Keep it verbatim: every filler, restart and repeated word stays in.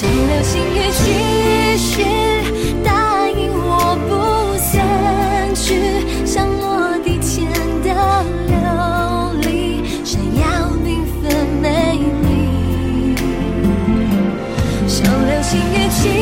像流星雨继续答应我不散去，像落地前的琉璃，闪耀缤纷美丽。像流星雨继